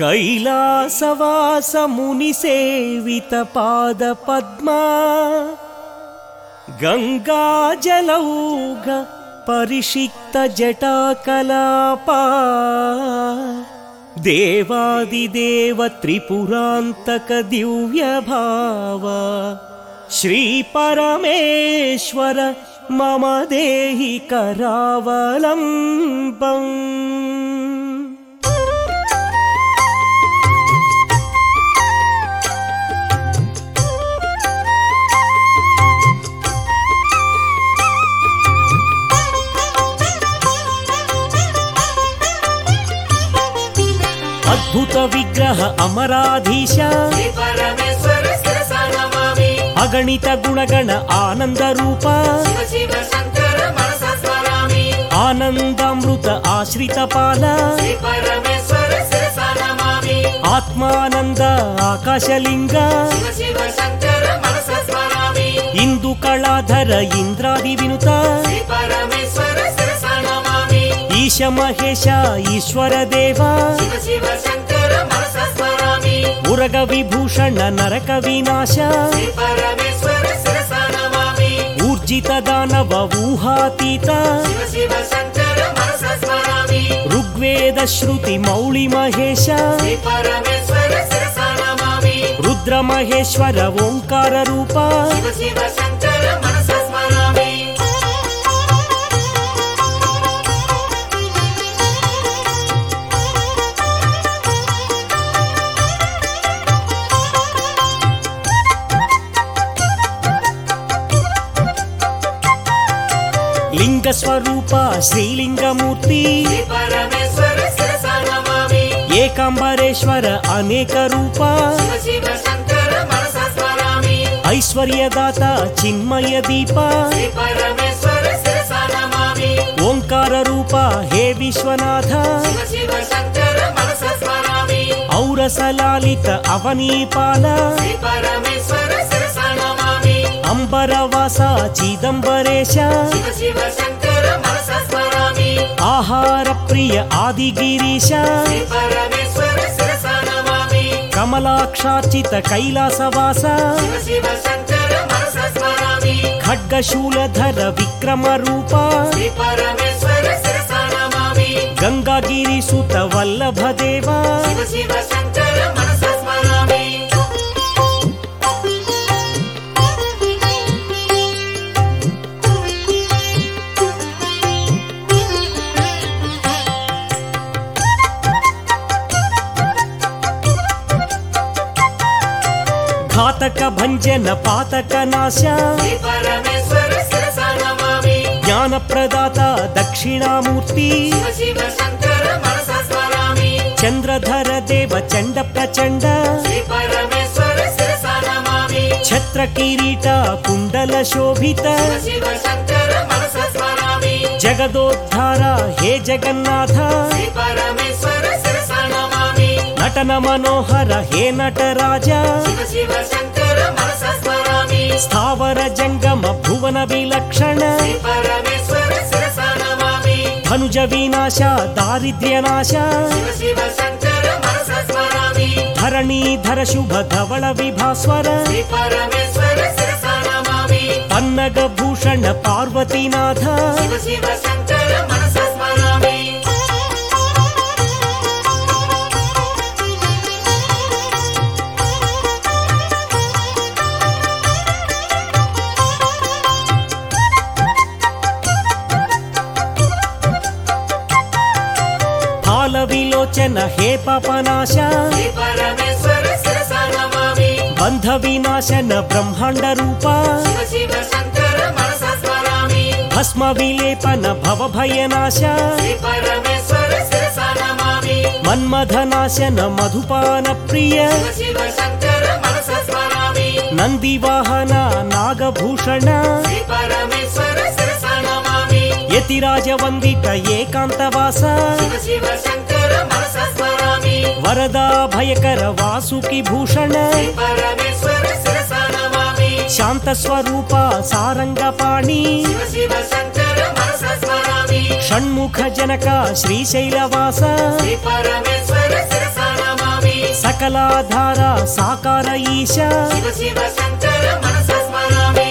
कैलासवास मुनिसेवित पाद पद्मा गंगाजलौघ परिषिक्त जटाकलापा देवादिदेव त्रिपुरांतक दिव्य भाव श्री परमेश्वर मम देहि करावलंबम्। अद्भुत विग्रह अमराधीश अगणित गुणगण आनंद रूप आनंदामृत आश्रित पाल आत्मानंद आकाशलिंग इंदु कलाधर इंद्रादि विनुत ईश महेश ईश्वर देवा उरग विभूषण नरक विनाश ऊर्जित दानव ऊहातीत ऋग्वेद श्रुति मौळि महेश रुद्र महेश्वर ओंकार रूप लिंग स्वरूप श्रीलिंगमूर्ति एकांबरेश्वर अनेक रूप ऐश्वर्यदाता चिन्मय दीप ओंकार रूप हे विश्वनाथ औरसलालित अवनीपाल अंबरवास चिदंबरेश आहार प्रिय आदिगिरीश कमलाक्षार्चित कैलासवास खड्गशूलधर विक्रम रूप गंगागिरिसुत वल्लभ देवा घातक भंजन पातक नाश ज्ञान प्रदाता दक्षिणामूर्ति चंद्रधर देव चंड प्रचंड छत्र किरीट कुंडल शोभित जगदोद्धार हे जगन्नाथ नटन मनोहर हे नटराज स्थावर जंगम भुवन विलक्षण धनुज विनाश दारिद्र्य नाश धरणीधर शुभ धवल विभास्वर पन्नग भूषण पार्वतीनाथ विलोचन हे पापनाश बंध विनाशन ब्रह्मांड रूपा भस्म विलेपन भव भयनाश मन्मथनाशन मधुपान प्रिय नंदीवाहन नागभूषण यतिराज वंदित एकांतवास वरदा भयकर वासुकी भूषण शांत स्वरूप सारंगपाणि षण्मुख जनक श्रीशैलवास సకలాధార సాకార ఈశ శివ శివ శంకర మనస స్మరామి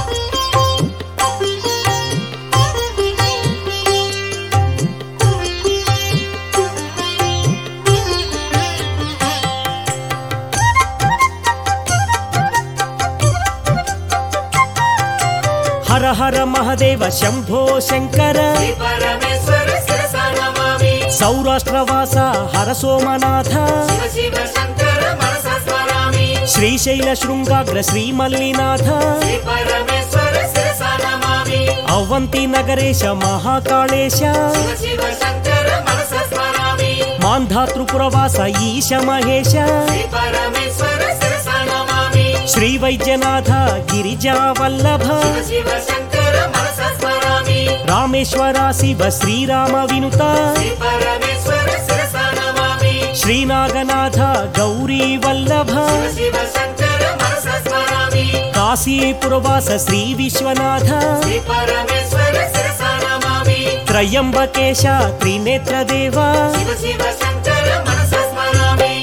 హర హర మహదేవ శంభో శంకర శ్రీ పరమేశ్వర శిరసా నమామి సౌరాష్ట్రవాస హర సోమనాథ శివ శివ శంకర మనస స్మరామి శ్రీశైల శృంగాగ్ర శ్రీమల్లినాథ శ్రీ పరమేశ్వర శిరసా నమామి అవంతి నగరేశ మహాకాళేశ శివ శివ శంకర మనస స్మరామి మాంధాతృపురవాస ఈశ మహేశ శ్రీ పరమేశ్వర శిరసా నమామి శ్రీ వైద్యనాథ గిరిజా వల్లభ శివ శివ శంకర మనస స్మరామి రామేశ్వర శివ శ్రీరామ వినుత శ్రీ పరమేశ్వర శిరసా నమామి శ్రీనాగనాథ గౌరీ వల్లభ శివ శివ శంకర మనస స్మరామి కాశీపురవాస శ్రీ విశ్వనాథ శ్రీ పరమేశ్వర శిరసా నమామి త్రయంబకేశ త్రినేత్రదేవ శివ శివ శంకర మనస స్మరామి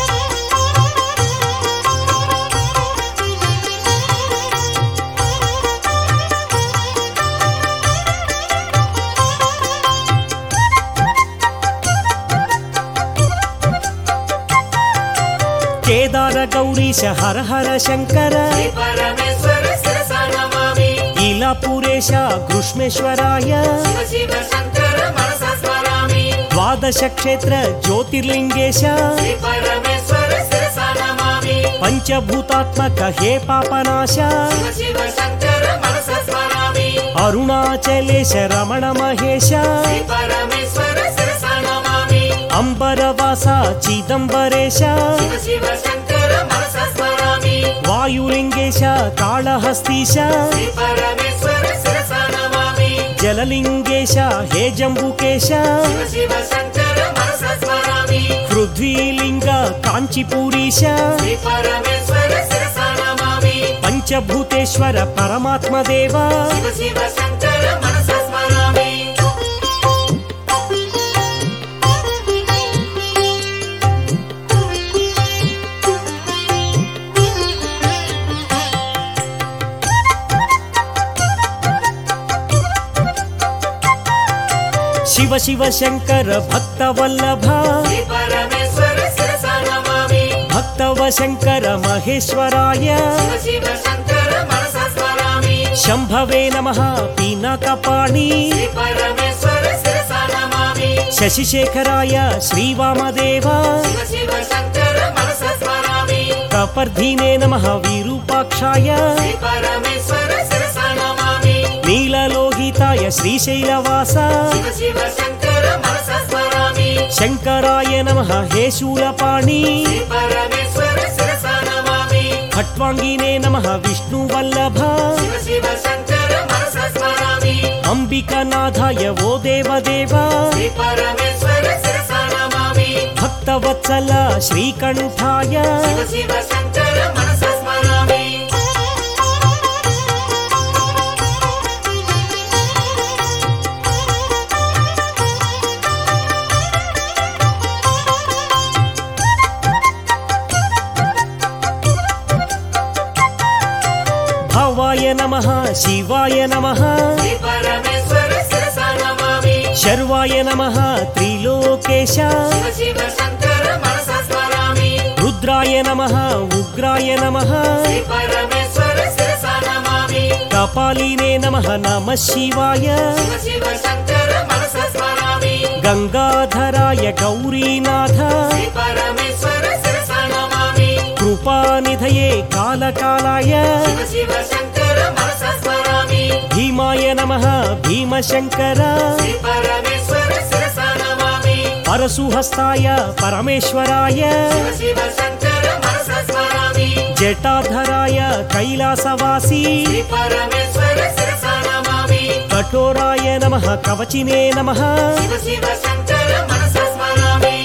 కేదార గౌరీశ హర హర శంకర శ్రీ పరమేశ్వర శిరసా నమామి ఇలాపురేశ గృష్మేశ్వరాయ శివ శివ శంకర మనస స్మరామి ద్వాదశ క్షేత్ర జ్యోతిర్లింగేశ శ్రీ పరమేశ్వర శిరసా నమామి పంచభూతాత్మక హే పాపనాశ శివ శివ శంకర మనస స్మరామి అరుణాచలేశ రమణ మహేశ శ్రీ పరమేశ్వర శిరసా నమామి అంబరవాస చిదంబరేశ శివ శివ శంకర మనస స్మరామి వాయులింగేశ కాళహస్తీశ శ్రీ పరమేశ్వర శిరసా నమామి జలలింగేశ హే జంబుకేశ శివ శివ శంకర మనస స్మరామి పృథ్వీలింగ కాంచీపూరీశ శ్రీ పరమేశ్వర శిరసా నమామి పంచభూతేశ్వర పరమాత్మదేవ శివ శివ శంకర మనస స్మరామి శివ శివ శంకర భక్త వల్లభ శ్రీ పరమేశ్వర శిరసా నమామి భక్తవ శంకర మహేశ్వరాయ శివ శివ శంకర మనస స్మరామి శంభవే నమః పీనకపాణి శ్రీ పరమేశ్వర శిరసా నమామి శశిశేఖరాయ శ్రీవామదేవ శివ శివ శంకర మనస స్మరామి కపర్ధినే నమః విరూపాక్షాయ శ్రీ పరమేశ్వర శిరసా నమామి నీలలోహితాయ శ్రీశైలవాస శివ శివ శంకర మనస స్మరామి శంకరాయ నమః హే శూలపాణి శ్రీ పరమేశ్వర శిరసా నమామి ఖట్వాంగినే నమః విష్ణువల్లభ శివ శివ శంకర మనస స్మరామి అంబికనాథాయ ఓ దేవదేవ శ్రీ పరమేశ్వర శిరసా నమామి భక్తవత్సల శ్రీకంఠాయ శివ శివ శంకర మనస స్మరామి భవాయ నమః శివాయ నమః శ్రీ పరమేశ్వర శిరసా నమామి శర్వాయ నమః త్రిలోకేశ శివ శివ శంకర మనస స్మరామి రుద్రాయ నమః ఉగ్రాయ నమః శ్రీ పరమేశ్వర శిరసా నమామి కపాలినే నమః నమః శివాయ శివ శివ శంకర మనస స్మరామి గంగాధరాయ గౌరీనాథ శ్రీ పరమేశ్వర శిరసా నమామి కృపానిధయే కాలకాలాయ శివ శివ శంకర మనస స్మరామి భీమాయ నమః భీమశంకర శ్రీ పరమేశ్వర శిరసా నమామి పరశుహస్తాయ పరమేశ్వరాయ శివ శివ శంకర మనస స్మరామి జటాధరాయ కైలాసవాసి శ్రీ పరమేశ్వర శిరసా నమామి కఠోరాయ నమః కవచినే నమః శివ శివ శంకర మనస స్మరామి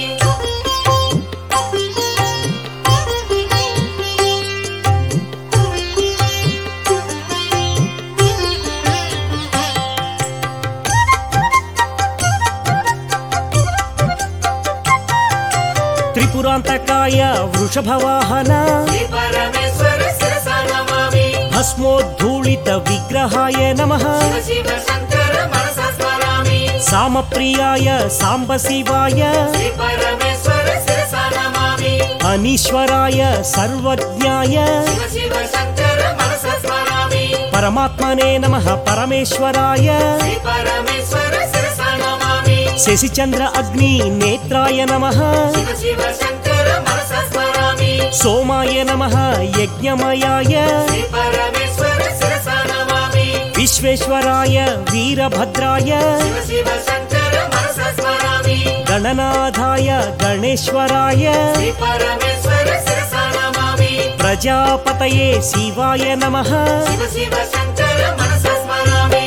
త్రిపురాంతకాయ వృషభవాహన శ్రీ పరమేశ్వర శిరసా నమామి భస్మోద్ధూళిత విగ్రహాయ నమః శివ శివ శంకర మనసా స్మరామి సామప్రియాయ సాంబ శివాయ శ్రీ పరమేశ్వర శిరసా నమామి అనీశ్వరాయ సర్వజ్ఞాయ శివ శివ శంకర మనసా స్మరామి పరమాత్మనే నమః పరమేశ్వరాయ శ్రీ పరమేశ్వర శిరసా నమామి శశిచంద్ర అగ్ని నేత్రాయ నమః శివ శివ శంకర మనసా స్మరామి సోమాయ నమః యజ్ఞమయాయ శ్రీ పరమేశ్వర శిరసా నమామి విశ్వేశ్వరాయ వీరభద్రాయ శివ శివ శంకర మనసా స్మరామి గణనాథాయ గణేశ్వరాయ శ్రీ పరమేశ్వర శిరసా నమామి ప్రజాపతయే శివాయ నమః శివ శివ శంకర మనసా స్మరామి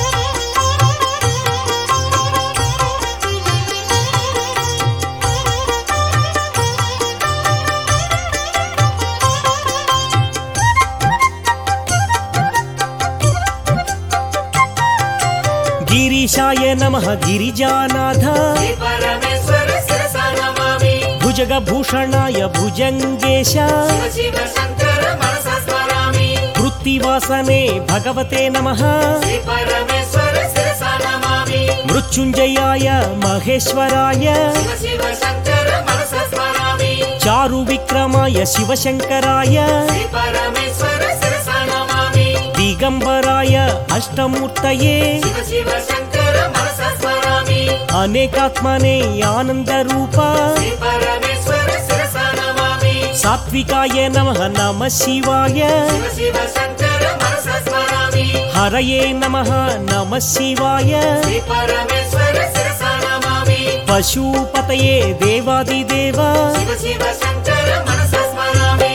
గిరీశాయ నమః గిరిజానాథ శ్రీ పరమేశ్వర శిరసా నమామి భుజగభూషణాయ భుజంగేశ శివ శివ శంకర మనసా స్మరామి వృత్తివాసనే భగవతే నమః శ్రీ పరమేశ్వర శిరసా నమామి మృత్యుంజయాయ మహేశ్వరాయ శివ శివ శంకర మనసా స్మరామి చారు విక్రమాయ శివశంకరాయ శ్రీ పరమేశ్వర శిరసా నమామి దిగంబరాయ అష్టమూర్తయే శివ శివ శంకర మనసా స్మరామి అనేకాత్మనే ఆనందరూప శ్రీ పరమేశ్వర శిరసా నమామి సాత్వికాయ నమః నమః శివాయ శివ శివ శంకర మనసా స్మరామి హరయే నమః నమః శివాయ శ్రీ పరమేశ్వర శిరసా నమామి పశుపతయే దేవాదిదేవ శివ శివ శంకర మనసా స్మరామి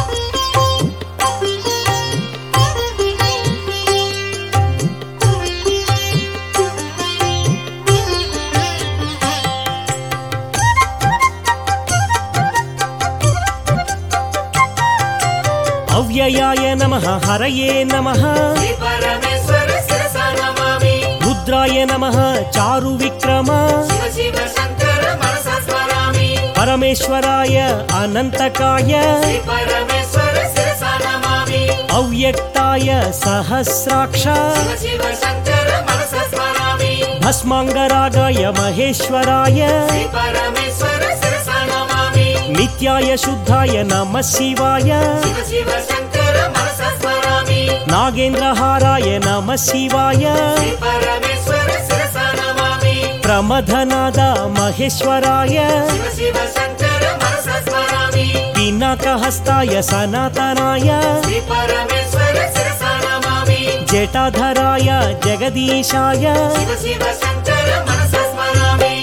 అవ్యయాయ నమః హరయే నమః శ్రీ పరమేశ్వర శిరసా నమామి రుద్రాయ నమః చారు విక్రమ శివ శివ శంకర మనసా స్మరామి పరమేశ్వరాయ అనంతకాయ శ్రీ పరమేశ్వర శిరసా నమామి అవ్యక్తాయ సహస్రాక్ష శివ శివ శంకర మనసా స్మరామి భస్మాంగరాగాయ మహేశ్వరాయ శ్రీ పరమేశ్వర శిరసా నమామి నిత్యాయ శుద్ధాయ నమః శివాయ శివ శివ శంకర మనసా స్మరామి నాగేంద్రహారాయ నమః శివాయ శ్రీ పరమేశ్వర శిరసా నమామి ప్రమథనాద మహేశ్వరాయ శివ శివ శంకర మనసా స్మరామి పినాకహస్తాయ సనాతనాయ శ్రీ పరమేశ్వర శిరసా నమామి జటాధరాయ జగదీశాయ శివ శివ శంకర మనసా స్మరామి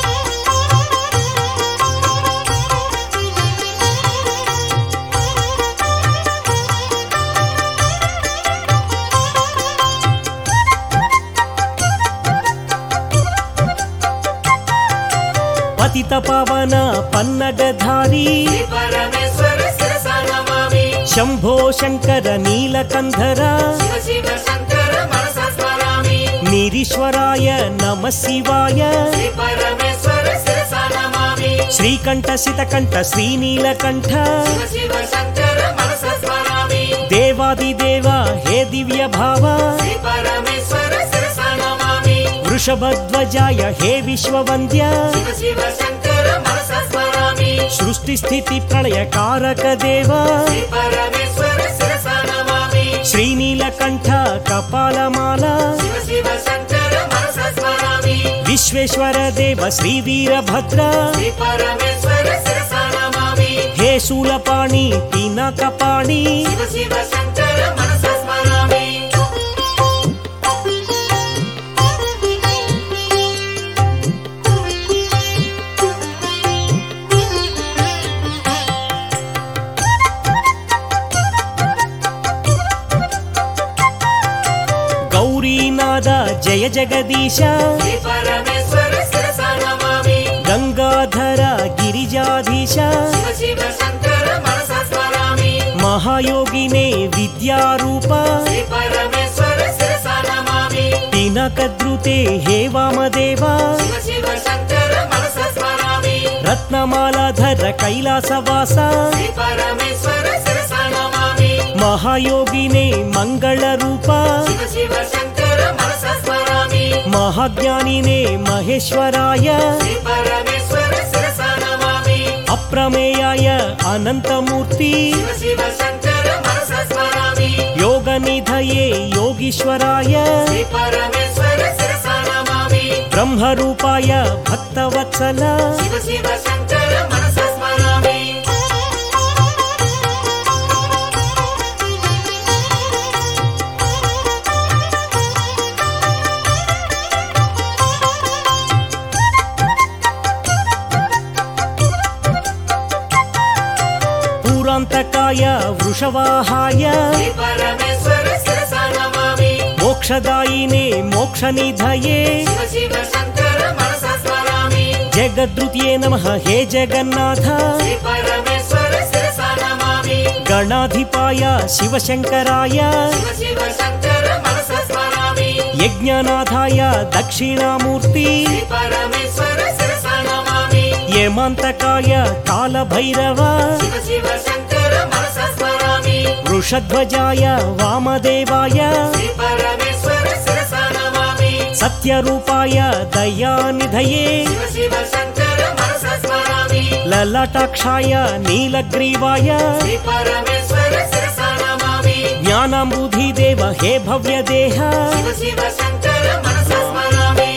పతిత పవన పన్నగధారి శ్రీ పరమేశ్వర శిరసా నమామి శంభో శంకర నీలకంధర శివ శివ శంకర మనసా స్మరామి నిరీశ్వరాయ నమః శివాయ శ్రీ పరమేశ్వర శిరసా నమామి శ్రీకంఠ శితకంఠ శ్రీనీలకంఠ శివ శివ శంకర మనసా స్మరామి దేవాదిదేవ హే దివ్య భావ శ్రీ పరమేశ్వర శిరసా నమామి వృషభధ్వజాయ హే విశ్వవంద్య శివ శివ శంకర మనసా స్మరామి సృష్టి స్థితి ప్రళయ కారక దేవ శ్రీ పరమేశ్వర శిరసా నమామి శ్రీనీలకంఠ కపాలమాల శివ శివ శంకర మనసా స్మరామి విశ్వేశ్వర దేవ శ్రీ వీరభద్ర శ్రీ పరమేశ్వర శిరసా నమామి హే శూలపాణి పినాకపాణి శివ శివ శంకర మనసా స్మరామి గౌరీనాథ జయ జగదీశ శ్రీ పరమేశ్వర శిరసా నమామి గంగాధర గిరిజాధీశ శివ శివ శంకర మనసా స్మరామి మహాయోగినే విద్యారూప శ్రీ పరమేశ్వర శిరసా నమామి పినకద్రుతే హే వామదేవ శివ శివ శంకర మనసా స్మరామి రత్నమాలాధర కైలాసవాస శ్రీ పరమేశ్వర శిరసా నమామి మహాయోగినే మంగళ రూప శివ శివ శంకర మనసా స్మరామి మహాజ్ఞానినే మహేశ్వరాయ శ్రీ పరమేశ్వర శిరసా నమామి అప్రమేయాయ అనంతమూర్తి శివ శివ శంకర మనసా స్మరామి యోగనిధయే యోగీశ్వరాయ శ్రీ పరమేశ్వర శిరసా నమామి బ్రహ్మరూపాయ భక్తవత్సల శివ శివ శంకర మనసా స్మరామి పూరాంతకాయ వృషవాహాయ శ్రీ పరమేశ్వర శిరసా నమామి మోక్షదాయినే మోక్షనిధయే శివ శివ శంకర మనసా స్మరామి జగద్రుత్యే నమః హే జగన్నాథ శ్రీ పరమేశ్వర శిరసా నమామి గణాధిపాయ శివశంకరాయ శివ శివ శంకర మనసా స్మరామి యజ్ఞనాథాయ దక్షిణామూర్తి శ్రీ పరమేశ్వర శిరసా నమామి యమాంతకాయ కాలభైరవ శివ శివ శంకర మనసా స్మరామి వృషధ్వజాయ వామదేవాయ శ్రీ పరమేశ్వర శిరసా నమామి సత్యరూపాయ దయానిధయే శివ శివ శంకర మనసా స్మరామి లలాటాక్షాయ నీలగ్రీవాయ శ్రీ పరమేశ్వర శిరసా నమామి జ్ఞానాంబుధిదేవ హే భవ్యదేహ శివ శివ శంకర మనసా స్మరామి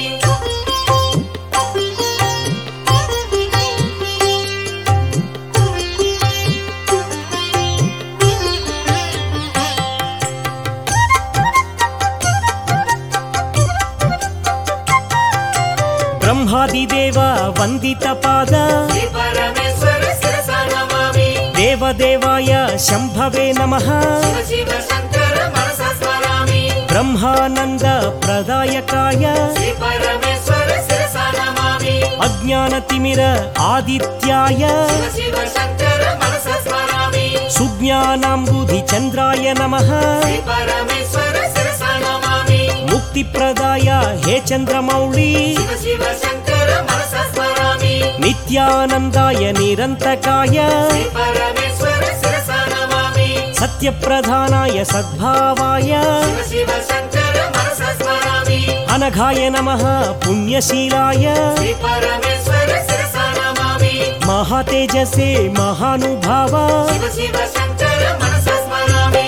బ్రహ్మాదిదేవ వందిత పాద శ్రీ పరమేశ్వర శిరసా నమామి దేవదేవాయ శంభవే నమః శివ శివ శంకర మనసా స్మరామి బ్రహ్మానంద ప్రదాయకాయ శ్రీ పరమేశ్వర శిరసా నమామి అజ్ఞానతిమిర ఆదిత్యాయ శివ శివ శంకర మనసా స్మరామి సుజ్ఞానాంబుధి చంద్రాయ నమః శ్రీ పరమేశ్వర శిరసా నమామి ముక్తిప్రదాయ హే చంద్రమౌళి శివ శివ శంకర మనసా స్మరామి నిత్యానందాయ నిరంతకాయ శ్రీ పరమేశ్వర శిరసా నమామి సత్యప్రధానాయ సద్భావాయ శివ శివ శంకర మనసా స్మరామి అనఘాయ నమః పుణ్యశీలాయ శ్రీ పరమేశ్వర శిరసా నమామి మహాతేజసే మహానుభావ శివ శివ శంకర మనసా స్మరామి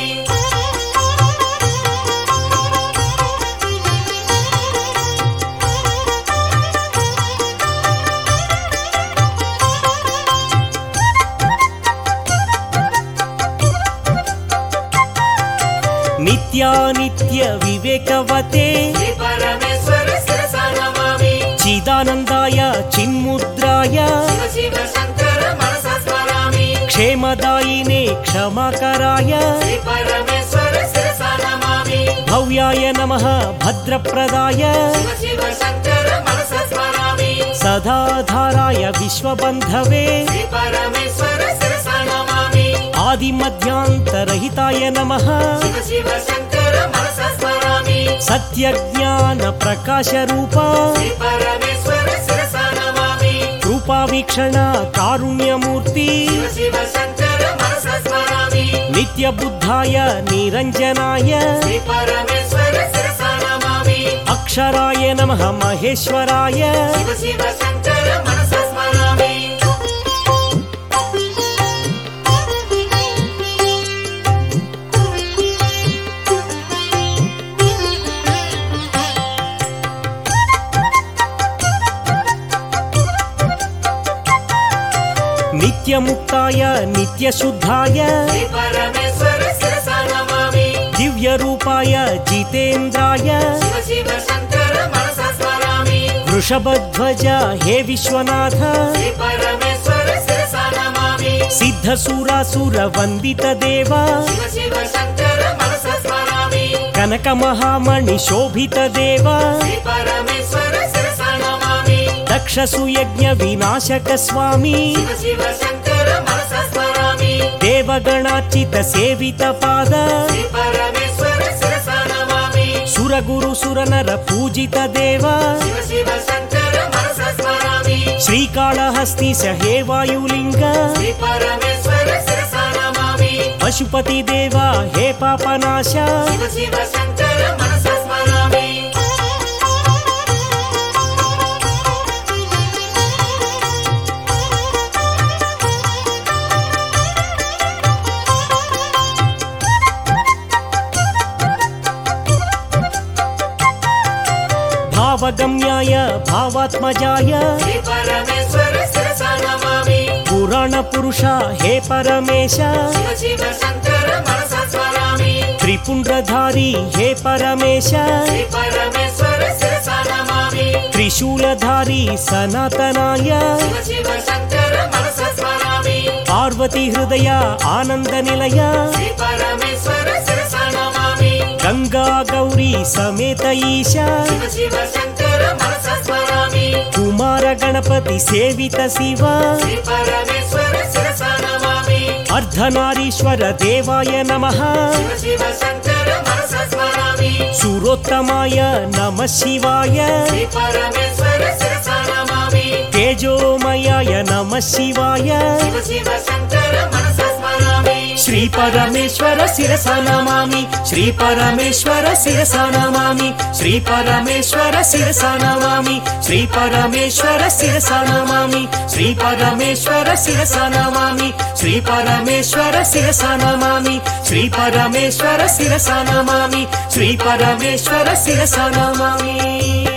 నిత్యానిత్య వివేకవతే శ్రీ పరమేశ్వర శిరసా నమామి చిదానందాయ చిన్ముద్రాయ శివ శివ శంకర మనసా స్మరామి క్షేమదాయినే క్షమాకరాయ శ్రీ పరమేశ్వర శిరసా నమామి భవ్యాయ నమః భద్రప్రదాయ శివ శివ శంకర మనసా స్మరామి సదాధారాయ విశ్వబంధవే శ్రీ పరమేశ్వర శిరసా నమామి ఆదిమధ్యాంతరహితాయ నమః శివ శివ శంకర మనసా స్మరామి సత్యజ్ఞాన ప్రకాశ రూప శ్రీ పరమేశ్వర శిరసా నమామి కృపావీక్షణ కారుణ్యమూర్తి శివ శివ శంకర మనసా స్మరామి నిత్యబుద్ధాయ నిరంజనాయ శ్రీ పరమేశ్వర శిరసా నమామి అక్షరాయ నమః మహేశ్వరాయ శివ శివ శంకర మనసా స్మరామి నిత్యముక్తాయ నిత్యశుద్ధాయ శ్రీ పరమేశ్వర శిరసా నమామి దివ్యరూపాయ జితేంద్రాయ శివ శివ శంకర మనసా స్మరామి వృషభధ్వజ హే విశ్వనాథ శ్రీ పరమేశ్వర శిరసా నమామి సిద్ధసురాసుర వందిత దేవ శివ శివ శంకర మనసా స్మరామి కనక మహామణి శోభిత దేవ శ్రీ పరమేశ్వర శిరసా నమామి దక్ష సుయజ్ఞ వినాశక స్వామి శివ శివ శంకర మనసా స్మరామి దేవగణార్చిత సేవిత పాద శ్రీ పరమేశ్వర శిరసా నమామి సురగురు సురనర పూజిత దేవ శివ శివ శంకర శివశంకర మనస స్మరామి శ్రీకాళహస్తీశ హే వాయులింగ శ్రీ పరమేశ్వర శిరసా నమామి పశుపతి దేవ హే పాపనాశ శివ శివ శంకర మనస స్మరామి భావగమ్యాయ భావాత్మజాయ శ్రీ పరమేశ్వర శిరసా నమామి పురాణ పురుష హే పరమేశ శివ శివ శంకర మనస స్మరామి త్రిపుండ్రధారి హే పరమేశ శ్రీ పరమేశ్వర శిరసా నమామి త్రిశూలధారి సనాతనాయ శివ శివ శంకర మనస స్మరామి పార్వతి హృదయ ఆనంద నిలయ శ్రీ పరమేశ్వర శిరసా నమామి గంగా గౌరీ సమేత ఈశ శివ శివ శంకర మనస స్మరామి కుమార గణపతి సేవిత శివ శ్రీ పరమేశ్వర శిరసా నమామి అర్ధనారీశ్వర దేవాయ నమః శివ శివ శంకర మనస స్మరామి సురోత్తమాయ నమః శివాయ శ్రీ పరమేశ్వర శిరసా నమామి తేజోమయాయ నమః శివాయ శివ శివ శంకర మనస స్మరామి శ్రీ పరమేశ్వర శిరసా నమామి శ్రీ పరమేశ్వర శిరసా నమామి శ్రీ పరమేశ్వర శిరసా నమామి శ్రీ పరమేశ్వర శిరసా నమామి శ్రీ పరమేశ్వర శిరసా నమామి శ్రీ పరమేశ్వర శిరసా నమామి శ్రీ పరమేశ్వర శిరసా నమామి శ్రీ పరమేశ్వర శిరసా నమామి